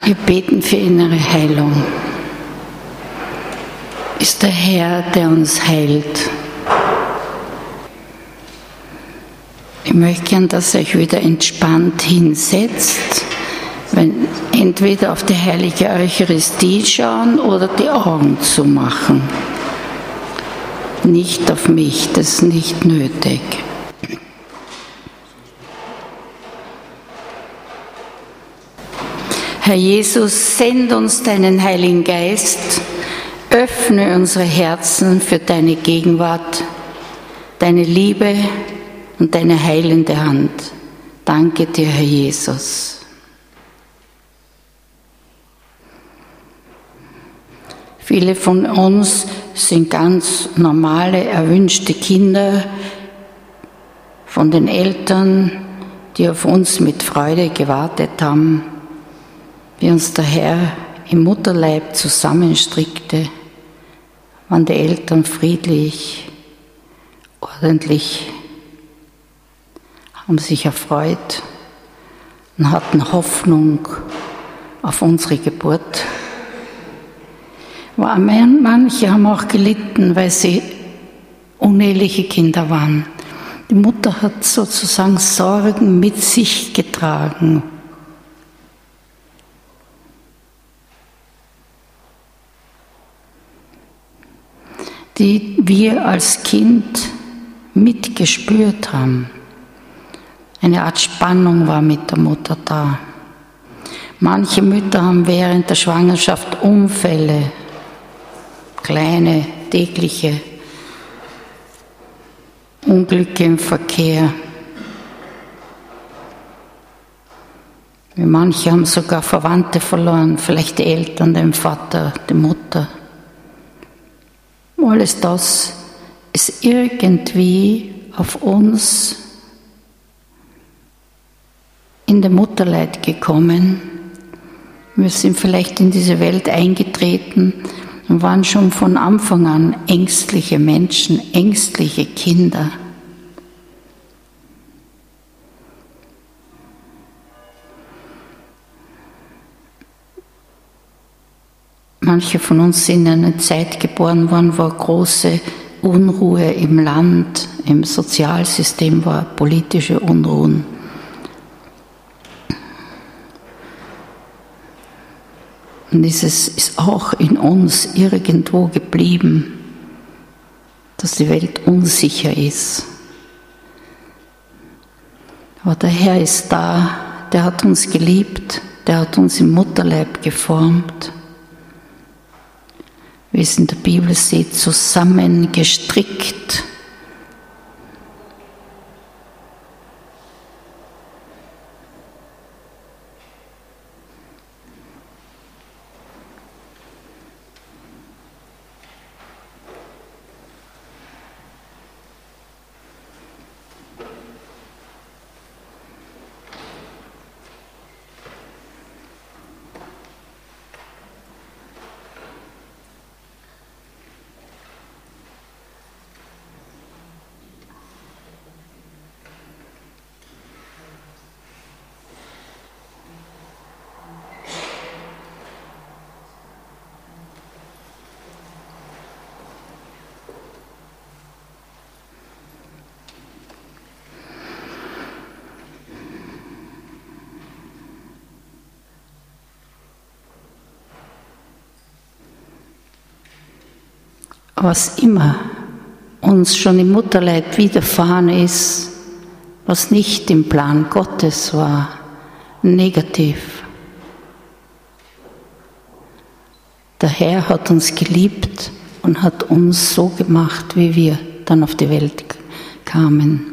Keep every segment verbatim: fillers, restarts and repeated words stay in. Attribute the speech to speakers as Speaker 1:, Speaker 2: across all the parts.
Speaker 1: Wir beten für innere Heilung. Ist der Herr, der uns heilt. Ich möchte gern, dass ihr euch wieder entspannt hinsetzt, wenn, entweder auf die heilige Eucharistie schauen oder die Augen zumachen. Nicht auf mich, das ist nicht nötig. Herr Jesus, send uns deinen Heiligen Geist, öffne unsere Herzen für deine Gegenwart, deine Liebe und deine heilende Hand. Danke dir, Herr Jesus. Viele von uns sind ganz normale, erwünschte Kinder von den Eltern, die auf uns mit Freude gewartet haben, wie uns der Herr im Mutterleib zusammenstrickte, waren die Eltern friedlich, ordentlich, haben sich erfreut und hatten Hoffnung auf unsere Geburt. Aber manche haben auch gelitten, weil sie uneheliche Kinder waren. Die Mutter hat sozusagen Sorgen mit sich getragen. Die wir als Kind mitgespürt haben. Eine Art Spannung war mit der Mutter da. Manche Mütter haben während der Schwangerschaft Unfälle, kleine, tägliche Unglücke im Verkehr. Manche haben sogar Verwandte verloren, vielleicht die Eltern, den Vater, die Mutter. Alles das ist irgendwie auf uns in den Mutterleib gekommen. Wir sind vielleicht in diese Welt eingetreten und waren schon von Anfang an ängstliche Menschen, ängstliche Kinder. Manche von uns sind in einer Zeit geboren worden, wo große Unruhe im Land, im Sozialsystem war, politische Unruhen. Und dieses ist auch in uns irgendwo geblieben, dass die Welt unsicher ist. Aber der Herr ist da, der hat uns geliebt, der hat uns im Mutterleib geformt. Wie es in der Bibel steht, zusammengestrickt. Was immer uns schon im Mutterleib widerfahren ist, was nicht im Plan Gottes war, negativ. Der Herr hat uns geliebt und hat uns so gemacht, wie wir dann auf die Welt kamen.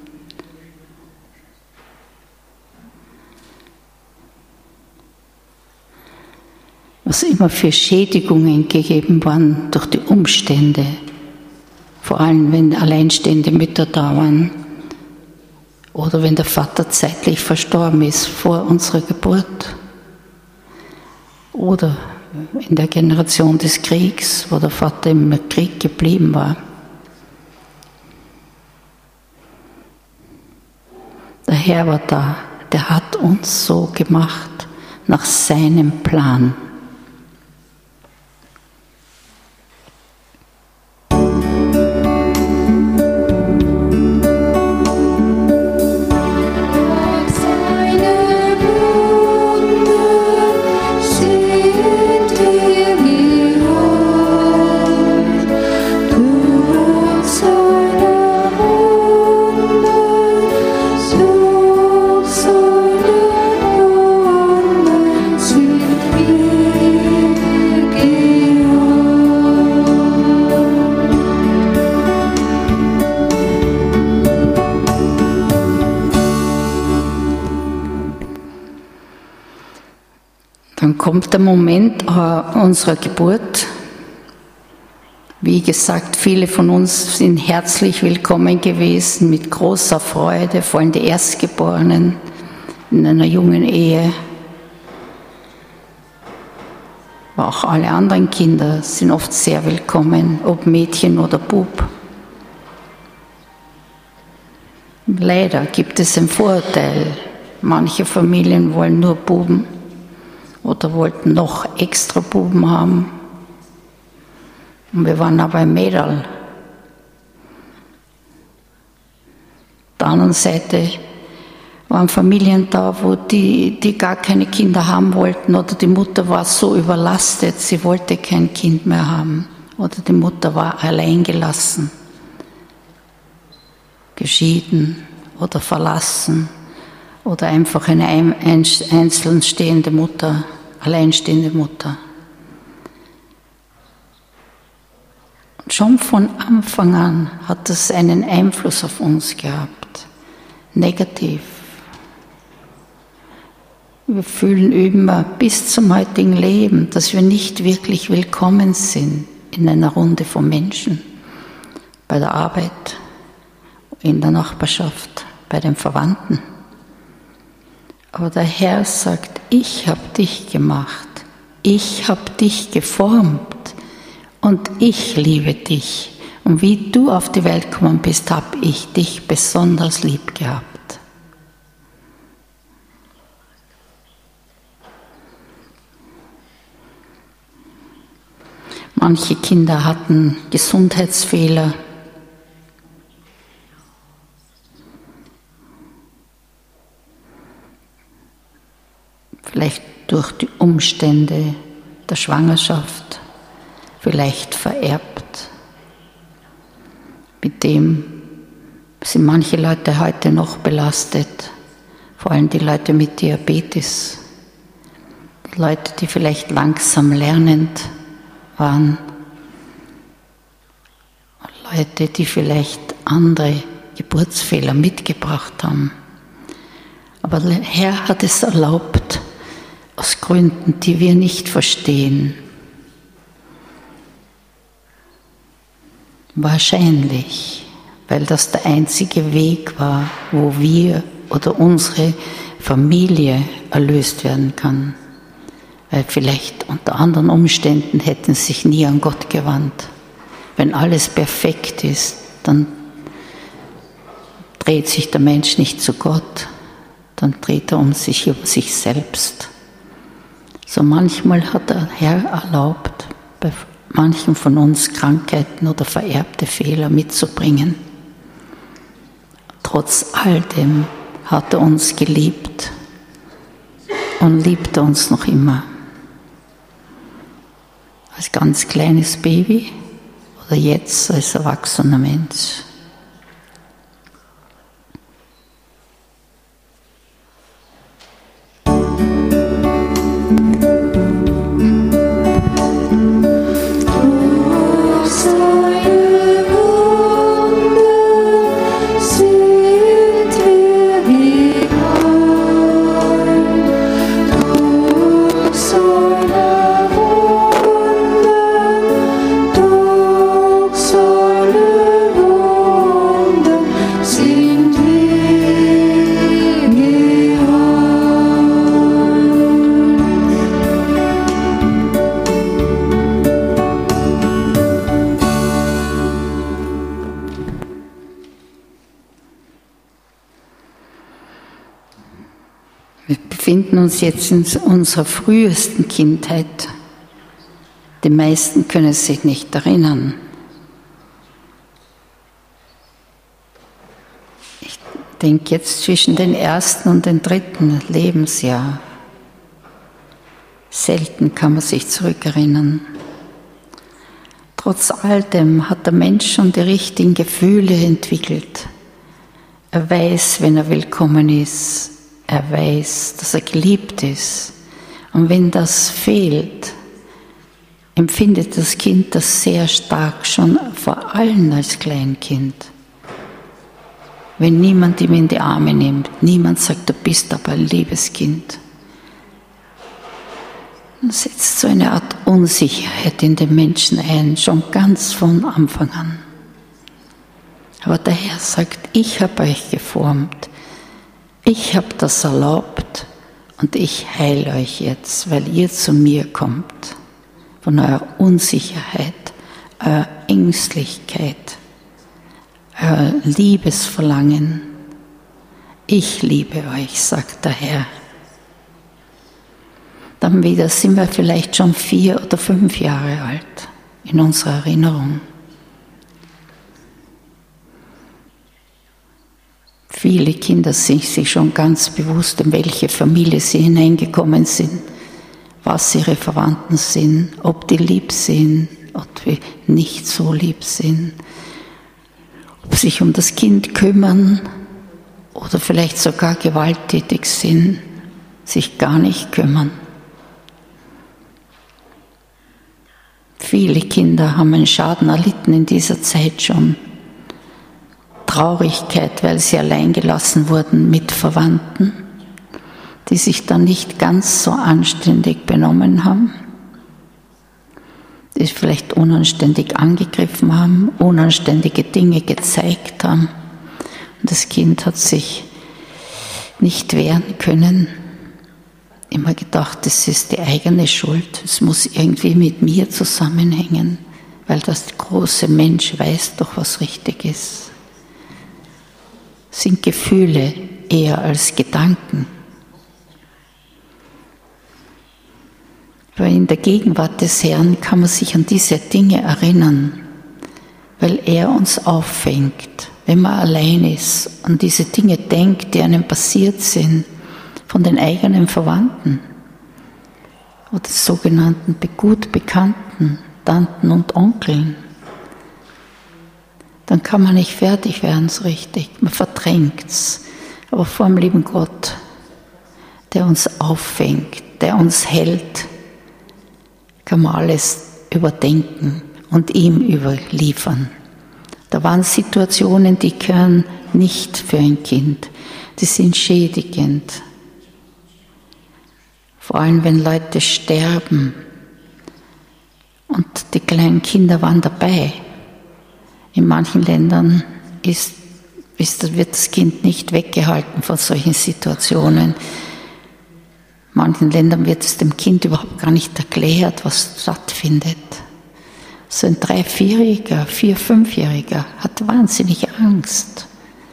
Speaker 1: Was immer für Schädigungen gegeben waren durch die Umstände, vor allem wenn alleinstehende Mütter da waren oder wenn der Vater zeitlich verstorben ist vor unserer Geburt oder in der Generation des Kriegs, wo der Vater im Krieg geblieben war. Der Herr war da, der hat uns so gemacht, nach seinem Plan. Dann kommt der Moment unserer Geburt. Wie gesagt, viele von uns sind herzlich willkommen gewesen, mit großer Freude, vor allem die Erstgeborenen in einer jungen Ehe. Aber auch alle anderen Kinder sind oft sehr willkommen, ob Mädchen oder Bub. Leider gibt es einen Vorurteil. Manche Familien wollen nur Buben oder wollten noch extra Buben haben. Und wir waren aber ein Mädel. Auf der anderen Seite waren Familien da, wo die, die gar keine Kinder haben wollten, oder die Mutter war so überlastet, sie wollte kein Kind mehr haben, oder die Mutter war alleingelassen, geschieden oder verlassen, oder einfach eine einzeln stehende Mutter, alleinstehende Mutter. Und schon von Anfang an hat das einen Einfluss auf uns gehabt, negativ. Wir fühlen immer bis zum heutigen Leben, dass wir nicht wirklich willkommen sind in einer Runde von Menschen, bei der Arbeit, in der Nachbarschaft, bei den Verwandten. Aber der Herr sagt, ich habe dich gemacht, ich habe dich geformt und ich liebe dich. Und wie du auf die Welt gekommen bist, habe ich dich besonders lieb gehabt. Manche Kinder hatten Gesundheitsfehler. Vielleicht durch die Umstände der Schwangerschaft, vielleicht vererbt. Mit dem sind manche Leute heute noch belastet, vor allem die Leute mit Diabetes, die Leute, die vielleicht langsam lernend waren, Leute, die vielleicht andere Geburtsfehler mitgebracht haben. Aber der Herr hat es erlaubt, aus Gründen, die wir nicht verstehen. Wahrscheinlich, weil das der einzige Weg war, wo wir oder unsere Familie erlöst werden kann. Weil vielleicht unter anderen Umständen hätten sie sich nie an Gott gewandt. Wenn alles perfekt ist, dann dreht sich der Mensch nicht zu Gott, dann dreht er um sich über sich selbst. So manchmal hat der Herr erlaubt, bei manchen von uns Krankheiten oder vererbte Fehler mitzubringen. Trotz all dem hat er uns geliebt und liebt er uns noch immer. Als ganz kleines Baby oder jetzt als erwachsener Mensch.
Speaker 2: Soll
Speaker 1: befinden uns jetzt in unserer frühesten Kindheit. Die meisten können sich nicht erinnern. Ich denke jetzt zwischen dem ersten und dem dritten Lebensjahr. Selten kann man sich zurückerinnern. Trotz all dem hat der Mensch schon die richtigen Gefühle entwickelt. Er weiß, wenn er willkommen ist. Er weiß, dass er geliebt ist. Und wenn das fehlt, empfindet das Kind das sehr stark, schon vor allem als Kleinkind. Wenn niemand ihm in die Arme nimmt, niemand sagt, du bist aber ein liebes Kind. Dann setzt so eine Art Unsicherheit in den Menschen ein, schon ganz von Anfang an. Aber der Herr sagt, ich habe euch geformt, ich habe das erlaubt und ich heile euch jetzt, weil ihr zu mir kommt. Von eurer Unsicherheit, eurer Ängstlichkeit, euer Liebesverlangen. Ich liebe euch, sagt der Herr. Dann wieder sind wir vielleicht schon vier oder fünf Jahre alt in unserer Erinnerung. Viele Kinder sind sich schon ganz bewusst, in welche Familie sie hineingekommen sind, was ihre Verwandten sind, ob die lieb sind, ob die nicht so lieb sind, ob sie sich um das Kind kümmern oder vielleicht sogar gewalttätig sind, sich gar nicht kümmern. Viele Kinder haben einen Schaden erlitten in dieser Zeit schon. Traurigkeit, weil sie allein gelassen wurden mit Verwandten, die sich dann nicht ganz so anständig benommen haben, die vielleicht unanständig angegriffen haben, unanständige Dinge gezeigt haben. Und das Kind hat sich nicht wehren können. Immer gedacht, das ist die eigene Schuld, es muss irgendwie mit mir zusammenhängen, weil das große Mensch weiß doch, was richtig ist. Sind Gefühle eher als Gedanken. Weil in der Gegenwart des Herrn kann man sich an diese Dinge erinnern, weil er uns auffängt, wenn man allein ist, an diese Dinge denkt, die einem passiert sind, von den eigenen Verwandten oder sogenannten gut Bekannten, Tanten und Onkeln. Dann kann man nicht fertig werden so richtig, man verdrängt es. Aber vor dem lieben Gott, der uns auffängt, der uns hält, kann man alles überdenken und ihm überliefern. Da waren Situationen, die gehören nicht für ein Kind, die sind schädigend. Vor allem, wenn Leute sterben und die kleinen Kinder waren dabei. In manchen Ländern ist, ist, wird das Kind nicht weggehalten von solchen Situationen. In manchen Ländern wird es dem Kind überhaupt gar nicht erklärt, was stattfindet. So ein Drei-, Vierjähriger, Vier-, Fünfjähriger hat wahnsinnig Angst.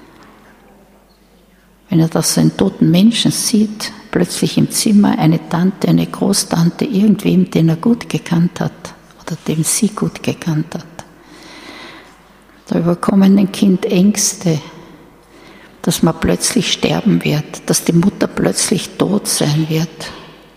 Speaker 1: Wenn er da so einen toten Menschen sieht, plötzlich im Zimmer eine Tante, eine Großtante, irgendwem, den er gut gekannt hat oder dem sie gut gekannt hat. Da überkommen ein Kind Ängste, dass man plötzlich sterben wird, dass die Mutter plötzlich tot sein wird.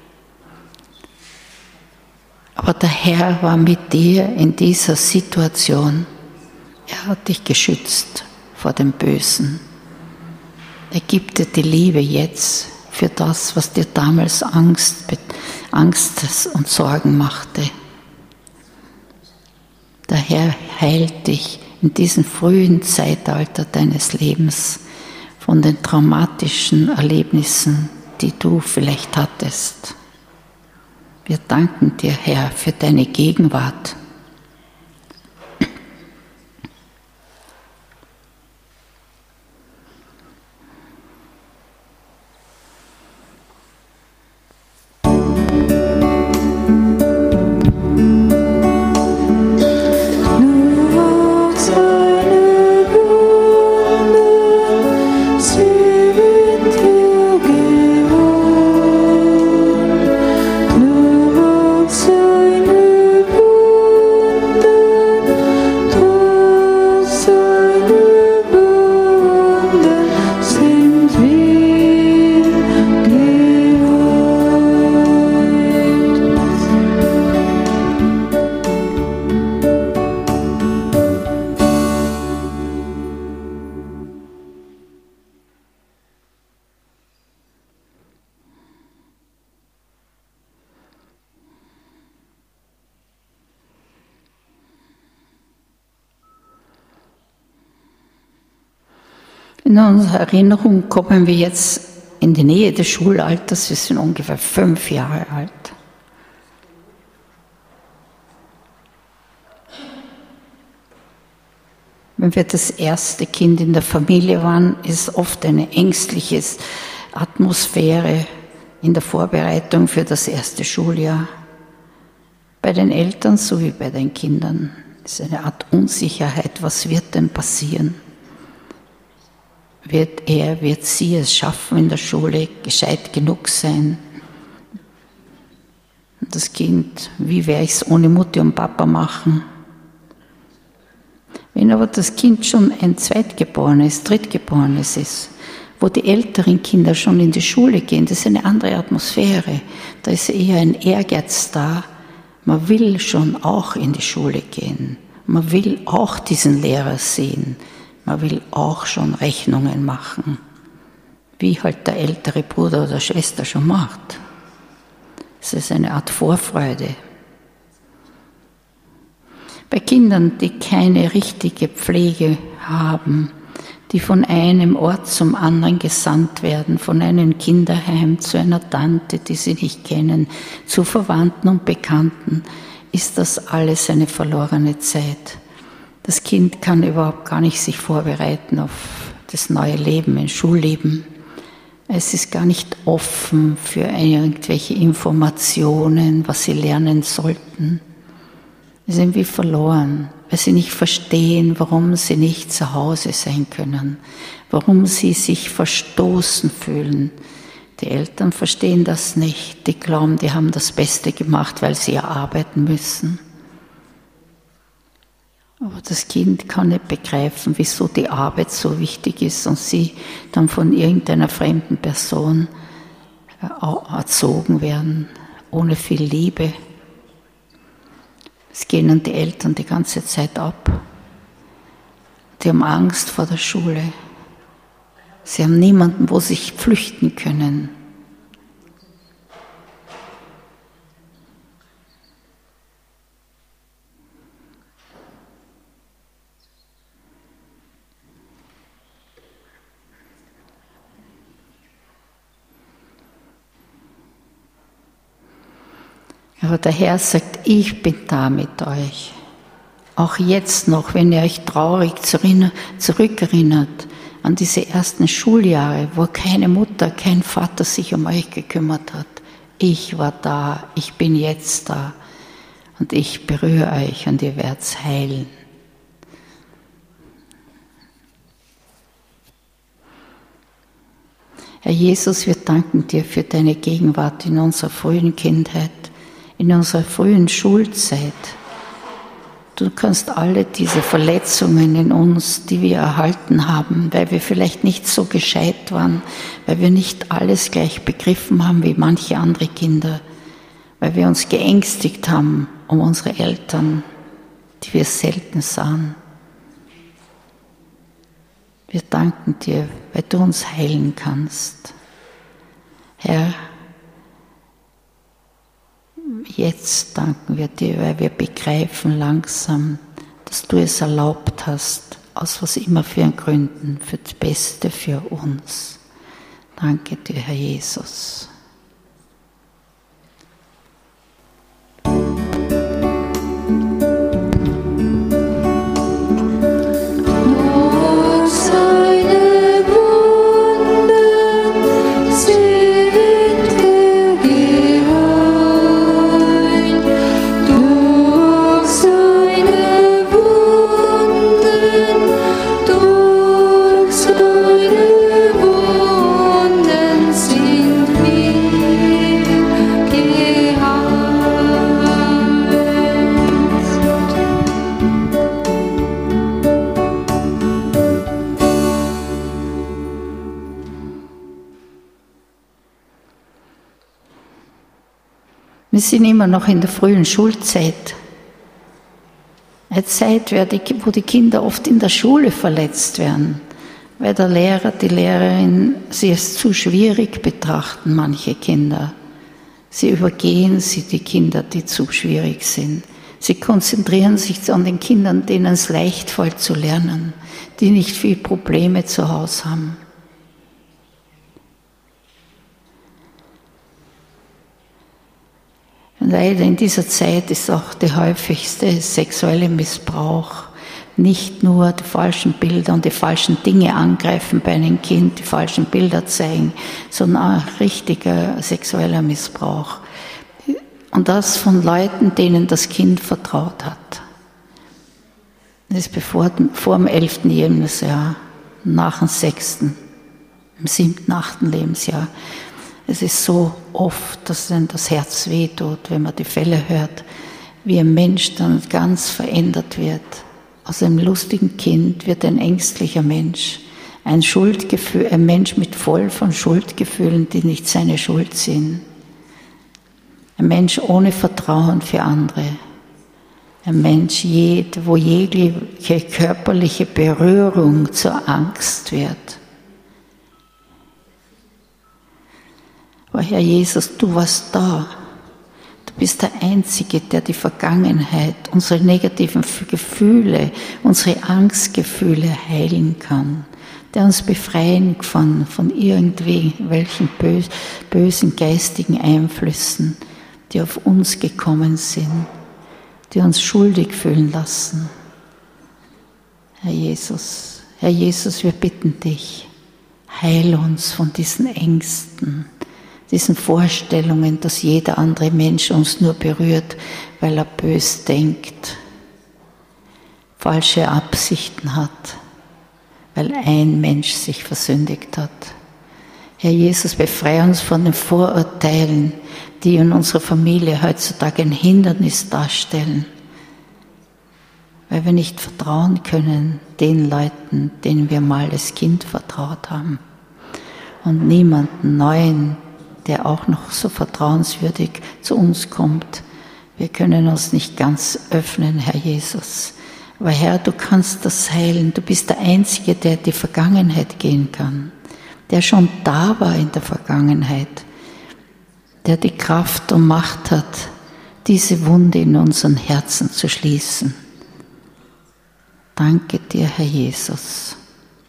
Speaker 1: Aber der Herr war mit dir in dieser Situation. Er hat dich geschützt vor dem Bösen. Er gibt dir die Liebe jetzt für das, was dir damals Angst, Angst und Sorgen machte. Der Herr heilt dich in diesem frühen Zeitalter deines Lebens von den traumatischen Erlebnissen, die du vielleicht hattest. Wir danken dir, Herr, für deine Gegenwart.
Speaker 2: Sing it till you
Speaker 1: In unserer Erinnerung kommen wir jetzt in die Nähe des Schulalters, wir sind ungefähr fünf Jahre alt. Wenn wir das erste Kind in der Familie waren, ist oft eine ängstliche Atmosphäre in der Vorbereitung für das erste Schuljahr. Bei den Eltern sowie bei den Kindern ist eine Art Unsicherheit, was wird denn passieren? Wird er, wird sie es schaffen in der Schule, gescheit genug sein? Das Kind, wie werde ich es ohne Mutti und Papa machen? Wenn aber das Kind schon ein Zweitgeborenes, Drittgeborenes ist, wo die älteren Kinder schon in die Schule gehen, das ist eine andere Atmosphäre. Da ist eher ein Ehrgeiz da. Man will schon auch in die Schule gehen. Man will auch diesen Lehrer sehen. Man will auch schon Rechnungen machen, wie halt der ältere Bruder oder Schwester schon macht. Es ist eine Art Vorfreude. Bei Kindern, die keine richtige Pflege haben, die von einem Ort zum anderen gesandt werden, von einem Kinderheim zu einer Tante, die sie nicht kennen, zu Verwandten und Bekannten, ist das alles eine verlorene Zeit. Das Kind kann überhaupt gar nicht sich vorbereiten auf das neue Leben, ein Schulleben. Es ist gar nicht offen für irgendwelche Informationen, was sie lernen sollten. Sie sind wie verloren, weil sie nicht verstehen, warum sie nicht zu Hause sein können, warum sie sich verstoßen fühlen. Die Eltern verstehen das nicht, die glauben, die haben das Beste gemacht, weil sie ja arbeiten müssen. Aber das Kind kann nicht begreifen, wieso die Arbeit so wichtig ist und sie dann von irgendeiner fremden Person erzogen werden, ohne viel Liebe. Es gehen dann die Eltern die ganze Zeit ab. Die haben Angst vor der Schule. Sie haben niemanden, wo sie sich flüchten können. Aber der Herr sagt, ich bin da mit euch. Auch jetzt noch, wenn ihr euch traurig zurückerinnert an diese ersten Schuljahre, wo keine Mutter, kein Vater sich um euch gekümmert hat. Ich war da, ich bin jetzt da und ich berühre euch und ihr werdet heilen. Herr Jesus, wir danken dir für deine Gegenwart in unserer frühen Kindheit, in unserer frühen Schulzeit. Du kannst alle diese Verletzungen in uns, die wir erhalten haben, weil wir vielleicht nicht so gescheit waren, weil wir nicht alles gleich begriffen haben wie manche andere Kinder, weil wir uns geängstigt haben um unsere Eltern, die wir selten sahen. Wir danken dir, weil du uns heilen kannst. Herr, jetzt danken wir dir, weil wir begreifen langsam, dass du es erlaubt hast, aus was immer für Gründen, für das Beste für uns. Danke dir, Herr Jesus. Wir sind immer noch in der frühen Schulzeit. Eine Zeit, wo die Kinder oft in der Schule verletzt werden, weil der Lehrer, die Lehrerin sie als zu schwierig betrachten, manche Kinder. Sie übergehen sie, die Kinder, die zu schwierig sind. Sie konzentrieren sich an den Kindern, denen es leicht fällt zu lernen, die nicht viel Probleme zu Hause haben. Und leider in dieser Zeit ist auch der häufigste sexuelle Missbrauch. Nicht nur die falschen Bilder und die falschen Dinge angreifen bei einem Kind, die falschen Bilder zeigen, sondern auch richtiger sexueller Missbrauch. Und das von Leuten, denen das Kind vertraut hat. Das ist bevor, vor dem elften Lebensjahr, nach dem sechsten, im siebten, achten Lebensjahr. Es ist so oft, dass dann das Herz wehtut, wenn man die Fälle hört, wie ein Mensch dann ganz verändert wird. Aus einem lustigen Kind wird ein ängstlicher Mensch, ein Schuldgefühl, ein Mensch mit voll von Schuldgefühlen, die nicht seine Schuld sind. Ein Mensch ohne Vertrauen für andere. Ein Mensch, wo jegliche körperliche Berührung zur Angst wird. Aber Herr Jesus, du warst da. Du bist der Einzige, der die Vergangenheit, unsere negativen Gefühle, unsere Angstgefühle heilen kann, der uns befreien kann von irgendwelchen bösen geistigen Einflüssen, die auf uns gekommen sind, die uns schuldig fühlen lassen. Herr Jesus, Herr Jesus, wir bitten dich, heil uns von diesen Ängsten, diesen Vorstellungen, dass jeder andere Mensch uns nur berührt, weil er bös denkt, falsche Absichten hat, weil ein Mensch sich versündigt hat. Herr Jesus, befreie uns von den Vorurteilen, die in unserer Familie heutzutage ein Hindernis darstellen, weil wir nicht vertrauen können den Leuten, denen wir mal als Kind vertraut haben und niemanden Neuen, der auch noch so vertrauenswürdig zu uns kommt. Wir können uns nicht ganz öffnen, Herr Jesus. Aber Herr, du kannst das heilen. Du bist der Einzige, der in die Vergangenheit gehen kann, der schon da war in der Vergangenheit, der die Kraft und Macht hat, diese Wunde in unseren Herzen zu schließen. Danke dir, Herr Jesus.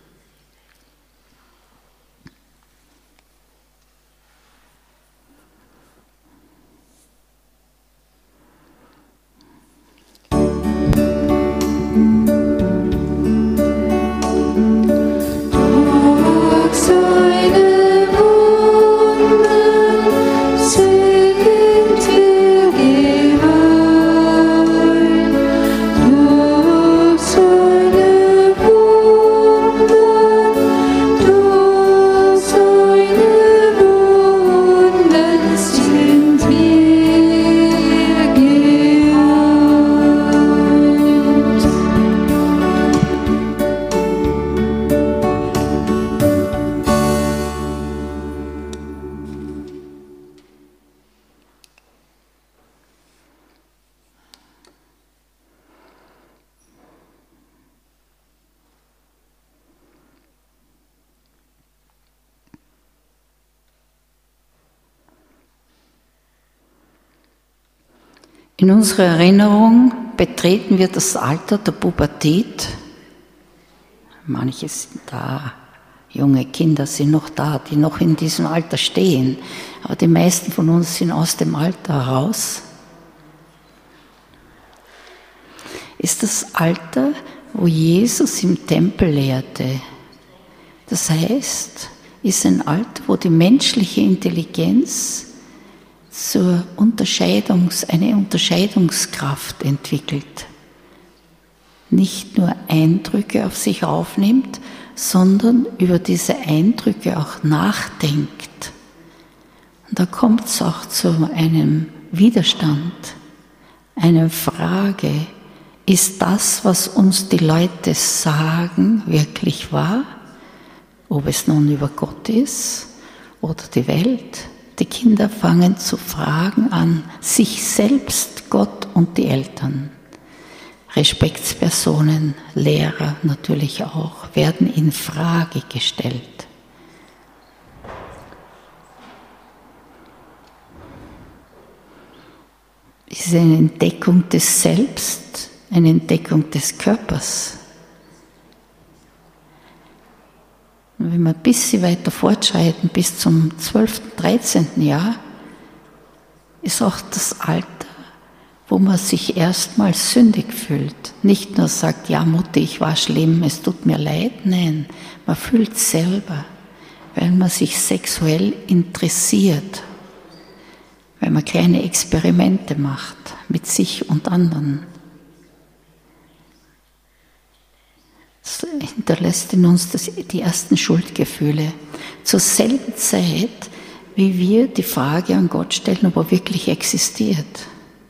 Speaker 1: In unserer Erinnerung betreten wir das Alter der Pubertät. Manche sind da, junge Kinder sind noch da, die noch in diesem Alter stehen. Aber die meisten von uns sind aus dem Alter heraus. Ist das Alter, wo Jesus im Tempel lehrte. Das heißt, ist ein Alter, wo die menschliche Intelligenz zur Unterscheidungs, eine Unterscheidungskraft entwickelt. Nicht nur Eindrücke auf sich aufnimmt, sondern über diese Eindrücke auch nachdenkt. Und da kommt es auch zu einem Widerstand, einer Frage, ist das, was uns die Leute sagen, wirklich wahr? Ob es nun über Gott ist oder die Welt? Die Kinder fangen zu fragen an, sich selbst, Gott und die Eltern. Respektspersonen, Lehrer natürlich auch, werden in Frage gestellt. ist eine Entdeckung des Selbst, eine Entdeckung des Körpers. Und wenn wir ein bisschen weiter fortschreiten, bis zum zwölften, dreizehnten Jahr, ist auch das Alter, wo man sich erstmals sündig fühlt. Nicht nur sagt, ja Mutti, ich war schlimm, es tut mir leid. Nein, man fühlt es selber, weil man sich sexuell interessiert, weil man kleine Experimente macht mit sich und anderen. Das hinterlässt in uns das, die ersten Schuldgefühle. Zur selben Zeit, wie wir die Frage an Gott stellen, ob er wirklich existiert.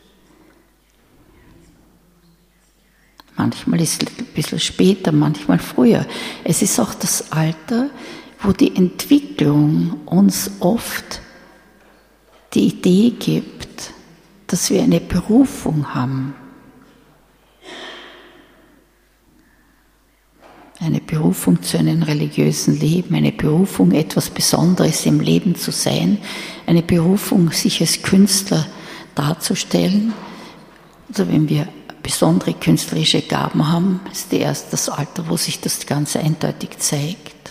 Speaker 1: Manchmal ist es ein bisschen später, manchmal früher. Es ist auch das Alter, wo die Entwicklung uns oft die Idee gibt, dass wir eine Berufung haben. Eine Berufung zu einem religiösen Leben, eine Berufung, etwas Besonderes im Leben zu sein, eine Berufung, sich als Künstler darzustellen. Also wenn wir besondere künstlerische Gaben haben, ist erst das Alter, wo sich das Ganze eindeutig zeigt.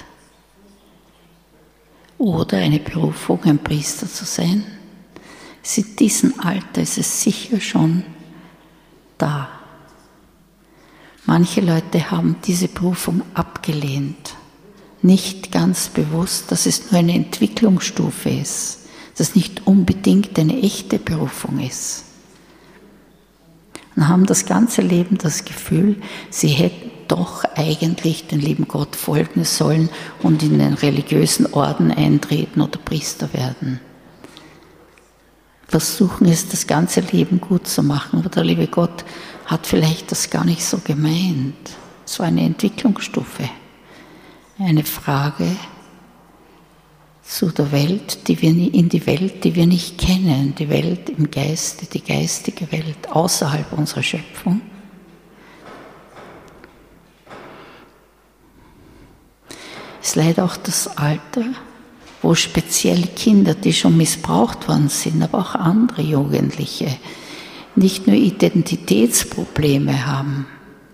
Speaker 1: Oder eine Berufung, ein Priester zu sein. In diesem Alter ist es sicher schon da. Manche Leute haben diese Berufung abgelehnt, nicht ganz bewusst, dass es nur eine Entwicklungsstufe ist, dass es nicht unbedingt eine echte Berufung ist. Und haben das ganze Leben das Gefühl, sie hätten doch eigentlich den lieben Gott folgen sollen und in den religiösen Orden eintreten oder Priester werden. Versuchen es, das ganze Leben gut zu machen, aber der liebe Gott hat vielleicht das gar nicht so gemeint. Es war eine Entwicklungsstufe, eine Frage zu der Welt, die wir in die Welt, die wir nicht kennen, die Welt im Geiste, die geistige Welt außerhalb unserer Schöpfung. Es ist leider auch das Alter, wo speziell Kinder, die schon missbraucht worden sind, aber auch andere Jugendliche, nicht nur Identitätsprobleme haben.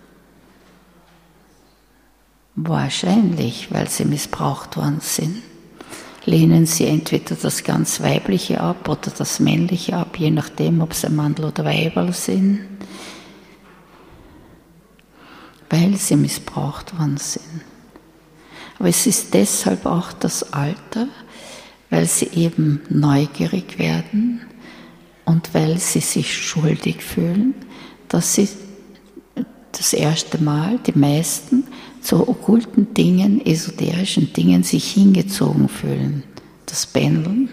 Speaker 1: Wahrscheinlich, weil sie missbraucht worden sind, lehnen sie entweder das ganz Weibliche ab oder das Männliche ab, je nachdem, ob sie Mandel oder Weiberl sind, weil sie missbraucht worden sind. Aber es ist deshalb auch das Alter, weil sie eben neugierig werden und weil sie sich schuldig fühlen, dass sie das erste Mal, die meisten, zu okkulten Dingen, esoterischen Dingen sich hingezogen fühlen. Das Pendeln,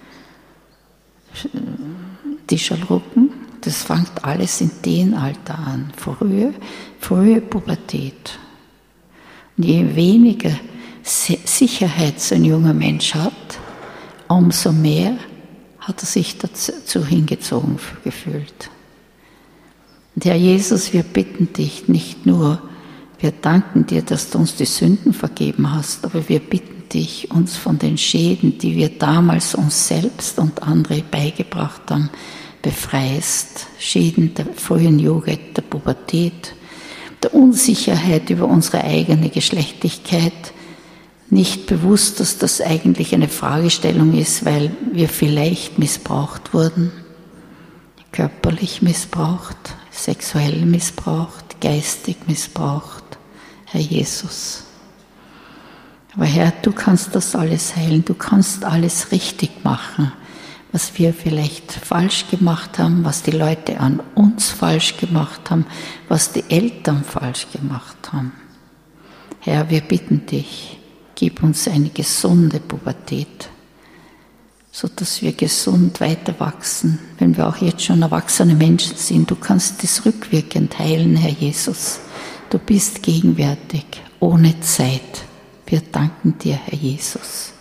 Speaker 1: die Schalrucken, das fängt alles in dem Alter an, frühe, frühe Pubertät. Und je weniger Sicherheit so ein junger Mensch hat, umso mehr hat er sich dazu hingezogen gefühlt. Und Herr Jesus, wir bitten dich nicht nur, wir danken dir, dass du uns die Sünden vergeben hast, aber wir bitten dich, uns von den Schäden, die wir damals uns selbst und andere beigebracht haben, befreist. Schäden der frühen Jugend, der Pubertät, der Unsicherheit über unsere eigene Geschlechtlichkeit, nicht bewusst, dass das eigentlich eine Fragestellung ist, weil wir vielleicht missbraucht wurden, körperlich missbraucht, sexuell missbraucht, geistig missbraucht, Herr Jesus. Aber Herr, du kannst das alles heilen, du kannst alles richtig machen, was wir vielleicht falsch gemacht haben, was die Leute an uns falsch gemacht haben, was die Eltern falsch gemacht haben. Herr, wir bitten dich, gib uns eine gesunde Pubertät, sodass wir gesund weiter wachsen, wenn wir auch jetzt schon erwachsene Menschen sind. Du kannst das rückwirkend heilen, Herr Jesus. Du bist gegenwärtig, ohne Zeit. Wir danken dir, Herr Jesus.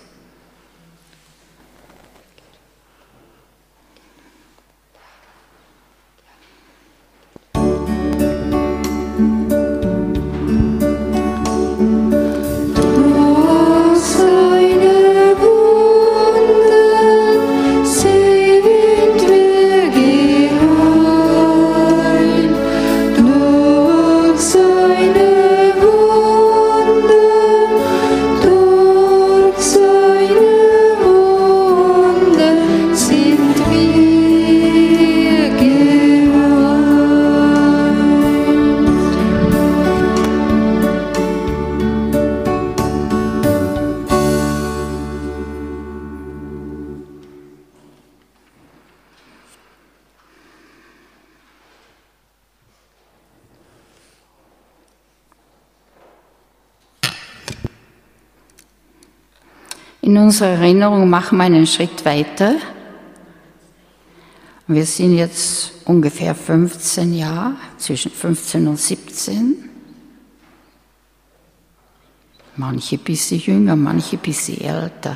Speaker 2: Wunder, sie wird wir gehört.
Speaker 1: In unserer Erinnerung machen wir einen Schritt weiter. Wir sind jetzt ungefähr fünfzehn Jahre, zwischen fünfzehn und siebzehn. Manche ein bisschen jünger, manche ein bisschen älter.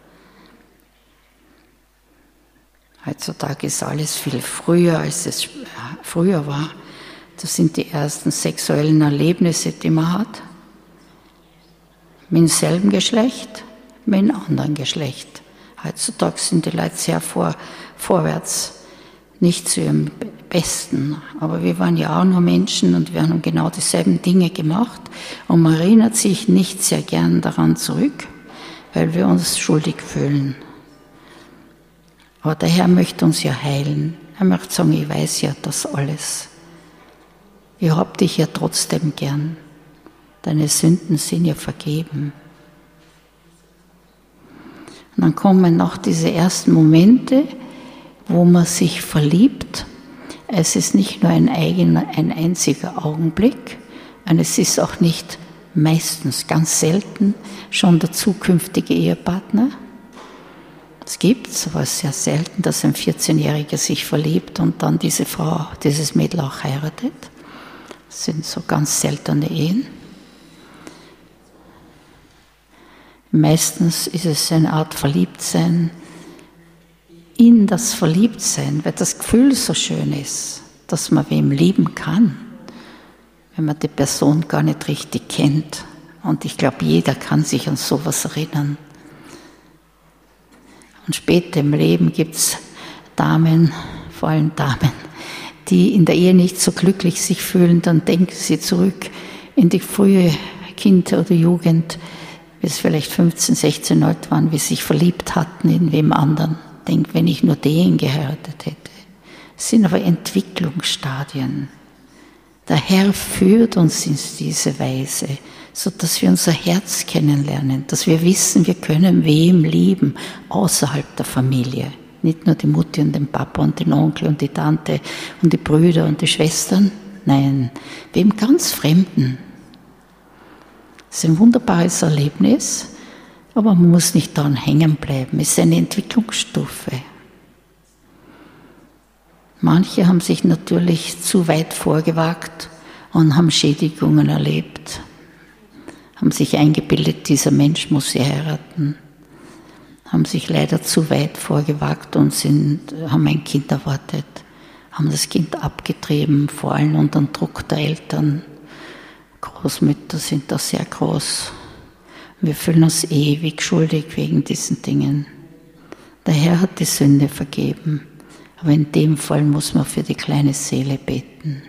Speaker 1: Heutzutage ist alles viel früher, als es früher war. Das sind die ersten sexuellen Erlebnisse, die man hat. Mit demselben Geschlecht, mit einem anderen Geschlecht. Heutzutage sind die Leute sehr vor, vorwärts, nicht zu ihrem Besten. Aber wir waren ja auch nur Menschen und wir haben genau dieselben Dinge gemacht. Und man erinnert sich nicht sehr gern daran zurück, weil wir uns schuldig fühlen. Aber der Herr möchte uns ja heilen. Er möchte sagen, ich weiß ja das alles. Ich hab dich ja trotzdem gern. Deine Sünden sind ja vergeben. Und dann kommen noch diese ersten Momente, wo man sich verliebt. Es ist nicht nur ein eigener, ein einziger Augenblick. Und es ist auch nicht meistens, ganz selten, schon der zukünftige Ehepartner. Es gibt es, aber es ist sehr selten, dass ein vierzehnjähriger sich verliebt und dann diese Frau, dieses Mädel auch heiratet. Das sind so ganz seltene Ehen. Meistens ist es eine Art Verliebtsein in das Verliebtsein, weil das Gefühl so schön ist, dass man wem lieben kann, wenn man die Person gar nicht richtig kennt. Und ich glaube, jeder kann sich an sowas erinnern. Und später im Leben gibt es Damen, vor allem Damen, die in der Ehe nicht so glücklich sich fühlen, dann denken sie zurück in die frühe Kind oder Jugend, wie es vielleicht fünfzehn, sechzehn alt waren, wie sie sich verliebt hatten in wem anderen. Denkt, wenn ich nur den geheiratet hätte. Es sind aber Entwicklungsstadien. Der Herr führt uns in diese Weise, sodass wir unser Herz kennenlernen, dass wir wissen, wir können wem lieben außerhalb der Familie. Nicht nur die Mutti und den Papa und den Onkel und die Tante und die Brüder und die Schwestern. Nein, wem ganz Fremden. Es ist ein wunderbares Erlebnis, aber man muss nicht daran hängen bleiben. Es ist eine Entwicklungsstufe. Manche haben sich natürlich zu weit vorgewagt und haben Schädigungen erlebt, haben sich eingebildet, dieser Mensch muss sie heiraten, haben sich leider zu weit vorgewagt und sind, haben ein Kind erwartet, haben das Kind abgetrieben, vor allem unter dem Druck der Eltern. Großmütter sind da sehr groß. Wir fühlen uns ewig schuldig wegen diesen Dingen. Der Herr hat die Sünde vergeben, aber in dem Fall muss man für die kleine Seele beten.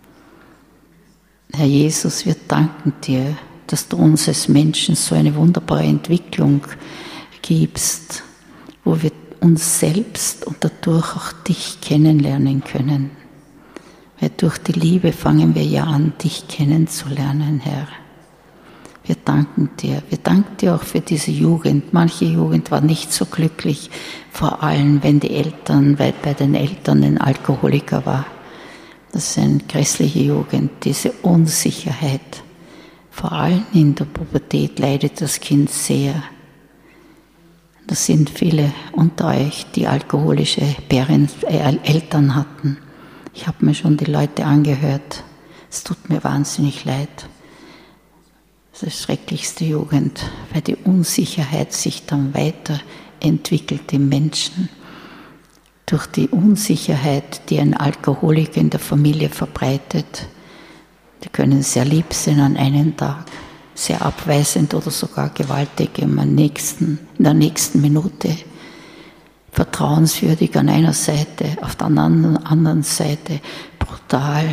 Speaker 1: Herr Jesus, wir danken dir, dass du uns als Menschen so eine wunderbare Entwicklung gibst, wo wir uns selbst und dadurch auch dich kennenlernen können. Weil durch die Liebe fangen wir ja an, dich kennenzulernen, Herr. Wir danken dir. Wir danken dir auch für diese Jugend. Manche Jugend war nicht so glücklich, vor allem wenn die Eltern, weil bei den Eltern ein Alkoholiker war. Das ist eine grässliche Jugend, diese Unsicherheit. Vor allem in der Pubertät leidet das Kind sehr. Das sind viele unter euch, die alkoholische Parents, äh, Eltern hatten. Ich habe mir schon die Leute angehört. Es tut mir wahnsinnig leid. Das ist die schrecklichste Jugend, weil die Unsicherheit sich dann weiterentwickelt im Menschen. Durch die Unsicherheit, die ein Alkoholiker in der Familie verbreitet. Die können sehr lieb sein an einem Tag, sehr abweisend oder sogar gewaltig im nächsten, in der nächsten Minute. Vertrauenswürdig an einer Seite, auf der anderen Seite brutal,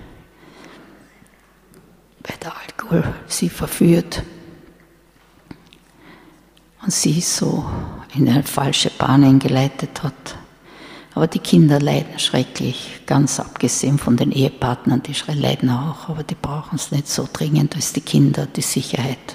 Speaker 1: weil der Alkohol sie verführt und sie so in eine falsche Bahn eingeleitet hat. Aber die Kinder leiden schrecklich, ganz abgesehen von den Ehepartnern, die leiden auch, aber die brauchen es nicht so dringend als die Kinder, die Sicherheit.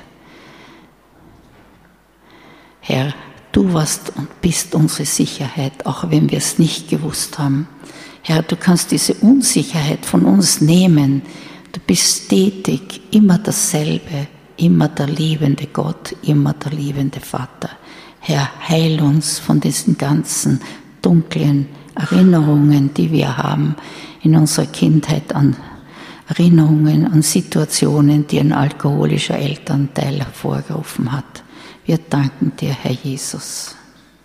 Speaker 1: Herr, du warst und bist unsere Sicherheit, auch wenn wir es nicht gewusst haben. Herr, du kannst diese Unsicherheit von uns nehmen. Du bist stetig, immer dasselbe, immer der liebende Gott, immer der liebende Vater. Herr, heil uns von diesen ganzen dunklen Erinnerungen, die wir haben in unserer Kindheit, an Erinnerungen, an Situationen, die ein alkoholischer Elternteil hervorgerufen hat. Wir danken dir, Herr Jesus.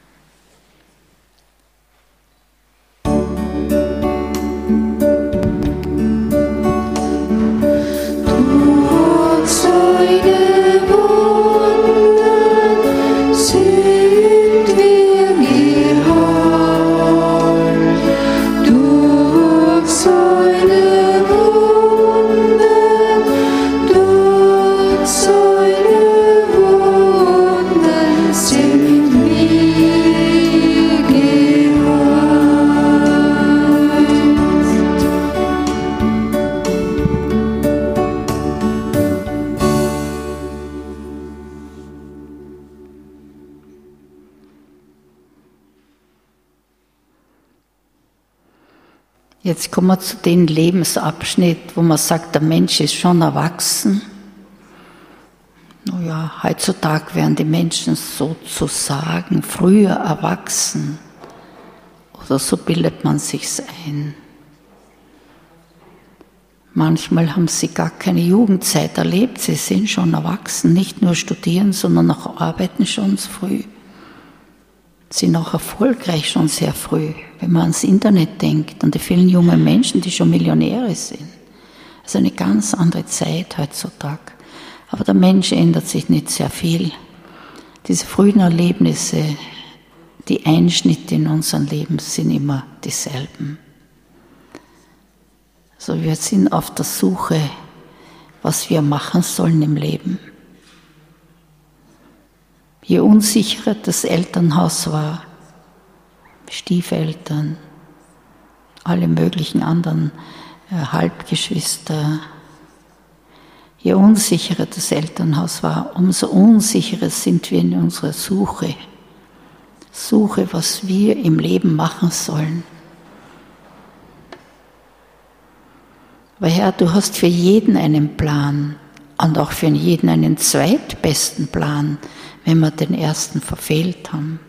Speaker 1: Jetzt kommen wir zu dem Lebensabschnitt, wo man sagt, der Mensch ist schon erwachsen. Naja, heutzutage werden die Menschen sozusagen früher erwachsen. Oder so bildet man sich's ein. Manchmal haben sie gar keine Jugendzeit erlebt, sie sind schon erwachsen, nicht nur studieren, sondern auch arbeiten schon früh. Sind auch erfolgreich schon sehr früh, wenn man ans Internet denkt, an die vielen jungen Menschen, die schon Millionäre sind. Das ist eine ganz andere Zeit heutzutage. Aber der Mensch ändert sich nicht sehr viel. Diese frühen Erlebnisse, die Einschnitte in unserem Leben sind immer dieselben. Also wir sind auf der Suche, was wir machen sollen im Leben. Je unsicherer das Elternhaus war, Stiefeltern, alle möglichen anderen äh, Halbgeschwister, je unsicherer das Elternhaus war, umso unsicherer sind wir in unserer Suche. Suche, was wir im Leben machen sollen. Aber Herr, du hast für jeden einen Plan und auch für jeden einen zweitbesten Plan, wenn wir den ersten verfehlt haben.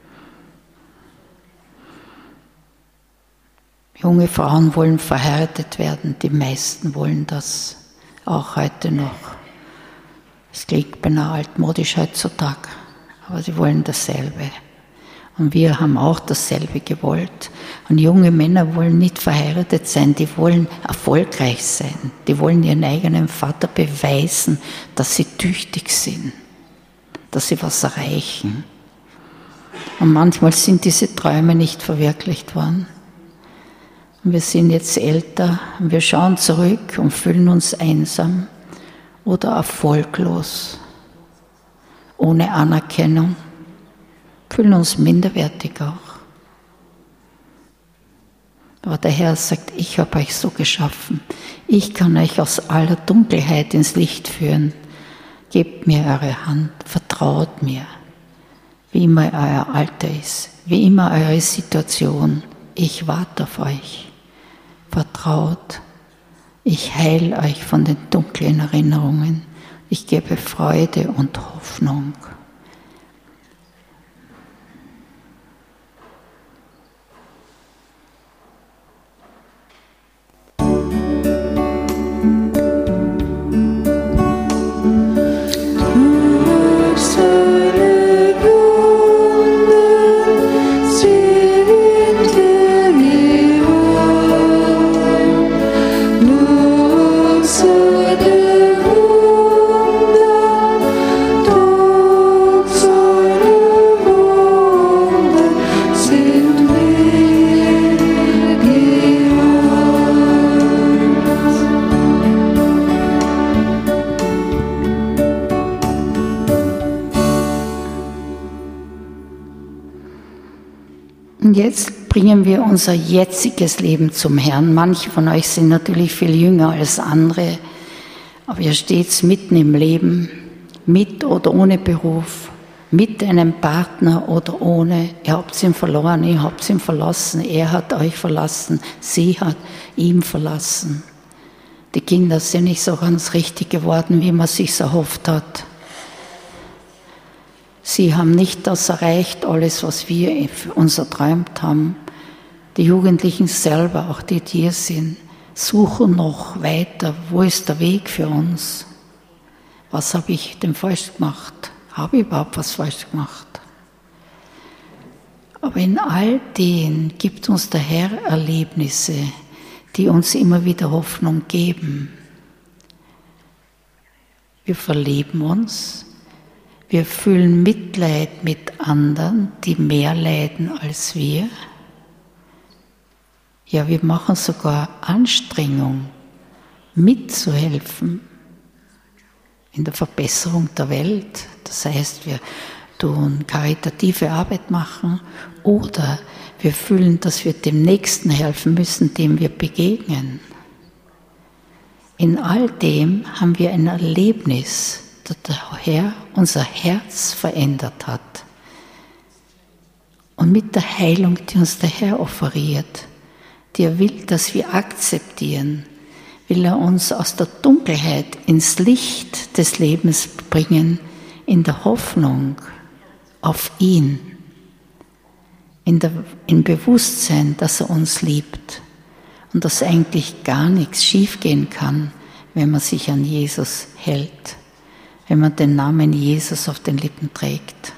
Speaker 1: Junge Frauen wollen verheiratet werden, die meisten wollen das auch heute noch. Es klingt beinahe altmodisch heutzutage, aber sie wollen dasselbe. Und wir haben auch dasselbe gewollt. Und junge Männer wollen nicht verheiratet sein, die wollen erfolgreich sein. Die wollen ihren eigenen Vater beweisen, dass sie tüchtig sind, dass sie was erreichen. Und manchmal sind diese Träume nicht verwirklicht worden. Und wir sind jetzt älter und wir schauen zurück und fühlen uns einsam oder erfolglos, ohne Anerkennung, fühlen uns minderwertig auch. Aber der Herr sagt, ich habe euch so geschaffen. Ich kann euch aus aller Dunkelheit ins Licht führen. Gebt mir eure Hand, vertraut mir, wie immer euer Alter ist, wie immer eure Situation. Ich warte auf euch. Vertraut. Ich heile euch von den dunklen Erinnerungen. Ich gebe Freude und Hoffnung. Und jetzt bringen wir unser jetziges Leben zum Herrn. Manche von euch sind natürlich viel jünger als andere, aber ihr steht mitten im Leben, mit oder ohne Beruf, mit einem Partner oder ohne. Ihr habt ihn verloren, ihr habt ihn verlassen, er hat euch verlassen, sie hat ihn verlassen. Die Kinder sind nicht so ganz richtig geworden, wie man sich erhofft hat. Sie haben nicht das erreicht, alles, was wir uns erträumt haben. Die Jugendlichen selber, auch die, die hier sind, suchen noch weiter, wo ist der Weg für uns? Was habe ich denn falsch gemacht? Habe ich überhaupt was falsch gemacht? Aber in all dem gibt uns der Herr Erlebnisse, die uns immer wieder Hoffnung geben. Wir verlieben uns, wir fühlen Mitleid mit anderen, die mehr leiden als wir. Ja, wir machen sogar Anstrengung, mitzuhelfen in der Verbesserung der Welt. Das heißt, wir tun karitative Arbeit machen oder wir fühlen, dass wir dem Nächsten helfen müssen, dem wir begegnen. In all dem haben wir ein Erlebnis, dass der Herr unser Herz verändert hat. Und mit der Heilung, die uns der Herr offeriert, die er will, dass wir akzeptieren, will er uns aus der Dunkelheit ins Licht des Lebens bringen, in der Hoffnung auf ihn, in der, im Bewusstsein, dass er uns liebt und dass eigentlich gar nichts schiefgehen kann, wenn man sich an Jesus hält, wenn man den Namen Jesus auf den Lippen trägt.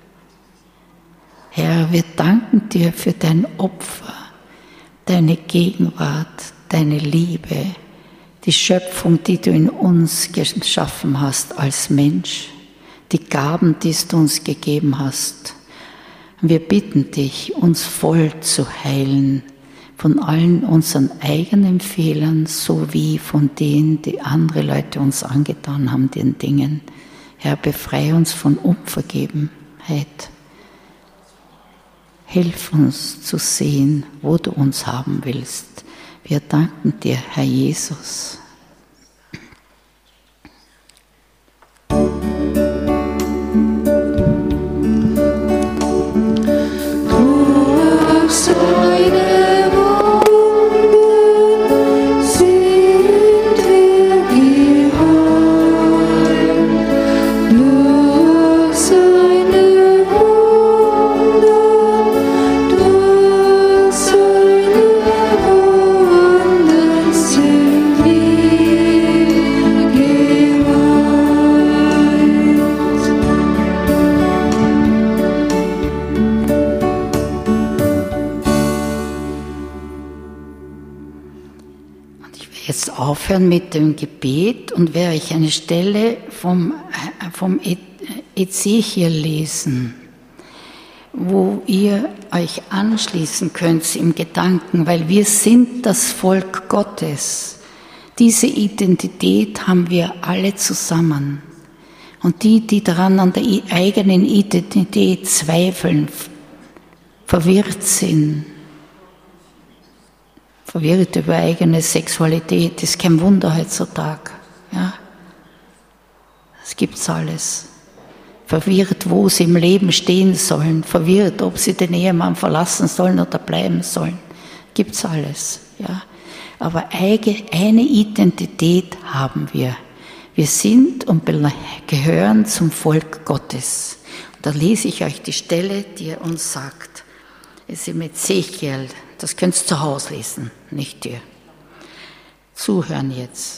Speaker 1: Herr, wir danken dir für dein Opfer, deine Gegenwart, deine Liebe, die Schöpfung, die du in uns geschaffen hast als Mensch, die Gaben, die du uns gegeben hast. Wir bitten dich, uns voll zu heilen von allen unseren eigenen Fehlern sowie von denen, die andere Leute uns angetan haben, den Dingen. Herr, befreie uns von Unvergebenheit. Hilf uns zu sehen, wo du uns haben willst. Wir danken dir, Herr Jesus. Aufhören mit dem Gebet und werde ich eine Stelle vom, vom Ezechiel lesen, wo ihr euch anschließen könnt im Gedanken, weil wir sind das Volk Gottes. Diese Identität haben wir alle zusammen. Und die, die daran an der eigenen Identität zweifeln, verwirrt sind, verwirrt über eigene Sexualität, ist kein Wunder heutzutage. Ja? Das gibt's alles. Verwirrt, wo sie im Leben stehen sollen, verwirrt, ob sie den Ehemann verlassen sollen oder bleiben sollen. Gibt's alles. Ja? Aber eine Identität haben wir. Wir sind und gehören zum Volk Gottes. Und da lese ich euch die Stelle, die er uns sagt. Es ist im Ezechiel. Das könnt ihr zu Hause lesen, nicht ihr. Zuhören jetzt.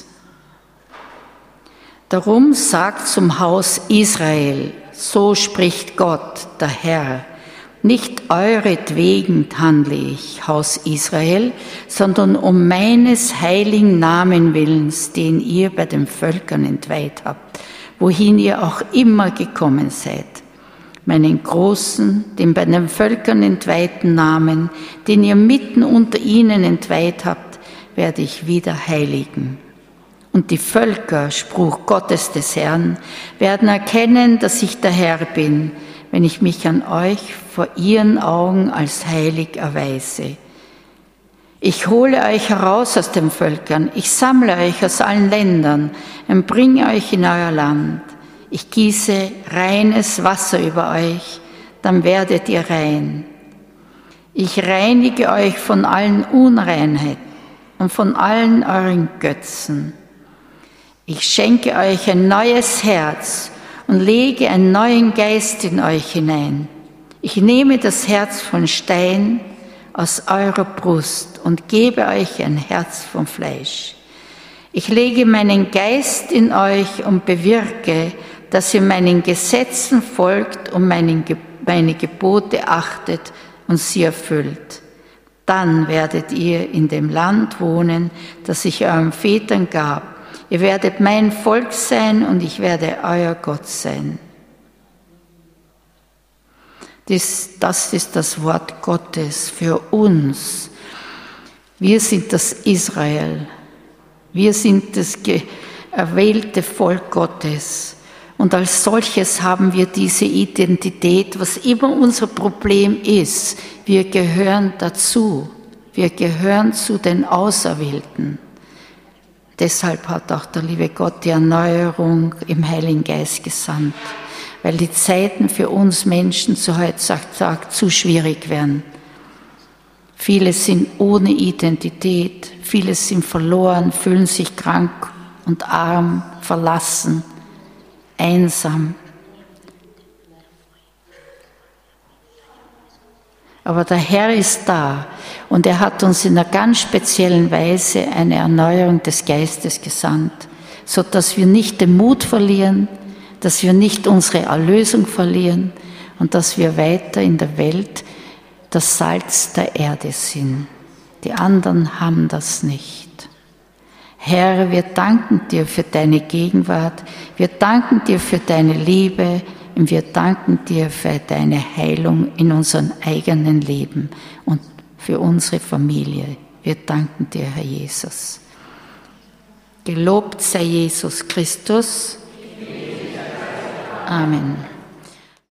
Speaker 1: Darum sagt zum Haus Israel, so spricht Gott, der Herr, nicht euretwegen handle ich, Haus Israel, sondern um meines heiligen Namen willens, den ihr bei den Völkern entweiht habt, wohin ihr auch immer gekommen seid. Meinen großen, den bei den Völkern entweihten Namen, den ihr mitten unter ihnen entweiht habt, werde ich wieder heiligen. Und die Völker, Spruch Gottes des Herrn, werden erkennen, dass ich der Herr bin, wenn ich mich an euch vor ihren Augen als heilig erweise. Ich hole euch heraus aus den Völkern, ich sammle euch aus allen Ländern und bringe euch in euer Land. Ich gieße reines Wasser über euch, dann werdet ihr rein. Ich reinige euch von allen Unreinheiten und von allen euren Götzen. Ich schenke euch ein neues Herz und lege einen neuen Geist in euch hinein. Ich nehme das Herz von Stein aus eurer Brust und gebe euch ein Herz von Fleisch. Ich lege meinen Geist in euch und bewirke, dass ihr meinen Gesetzen folgt und meinen, meine Gebote achtet und sie erfüllt. Dann werdet ihr in dem Land wohnen, das ich euren Vätern gab. Ihr werdet mein Volk sein und ich werde euer Gott sein. Das, das ist das Wort Gottes für uns. Wir sind das Israel. Wir sind das erwählte Volk Gottes. Und als solches haben wir diese Identität, was immer unser Problem ist. Wir gehören dazu. Wir gehören zu den Auserwählten. Deshalb hat auch der liebe Gott die Erneuerung im Heiligen Geist gesandt. Weil die Zeiten für uns Menschen zu heutzutage zu schwierig werden. Viele sind ohne Identität, viele sind verloren, fühlen sich krank und arm, verlassen, einsam. Aber der Herr ist da und er hat uns in einer ganz speziellen Weise eine Erneuerung des Geistes gesandt, sodass wir nicht den Mut verlieren, dass wir nicht unsere Erlösung verlieren und dass wir weiter in der Welt das Salz der Erde sind. Die anderen haben das nicht. Herr, wir danken dir für deine Gegenwart, wir danken dir für deine Liebe und wir danken dir für deine Heilung in unserem eigenen Leben und für unsere Familie. Wir danken dir, Herr Jesus. Gelobt sei Jesus Christus. Amen.